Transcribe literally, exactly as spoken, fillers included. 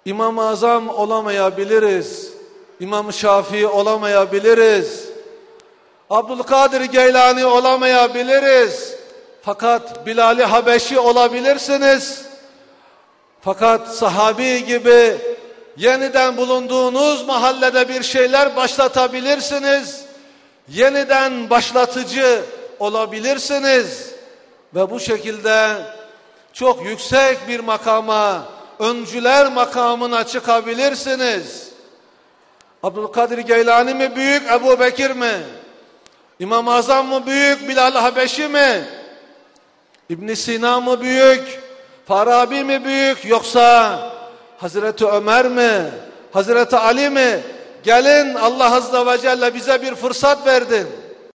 İmam-ı Azam olamayabiliriz. İmam Şafii olamayabiliriz. Abdülkadir Geylani olamayabiliriz. Fakat Bilal-i Habeşi olabilirsiniz. Fakat sahabi gibi yeniden bulunduğunuz mahallede bir şeyler başlatabilirsiniz. Yeniden başlatıcı olabilirsiniz. Ve bu şekilde çok yüksek bir makama, öncüler makamına çıkabilirsiniz. Abdülkadir Geylani mi büyük, Ebu Bekir mi? İmam-ı Azam mı büyük, Bilal-i Habeşi mi? İbn Sina mı büyük, Farabi mi büyük, yoksa Hazreti Ömer mi, Hazreti Ali mi? Gelin, Allah Azze ve Celle bize bir fırsat verdin.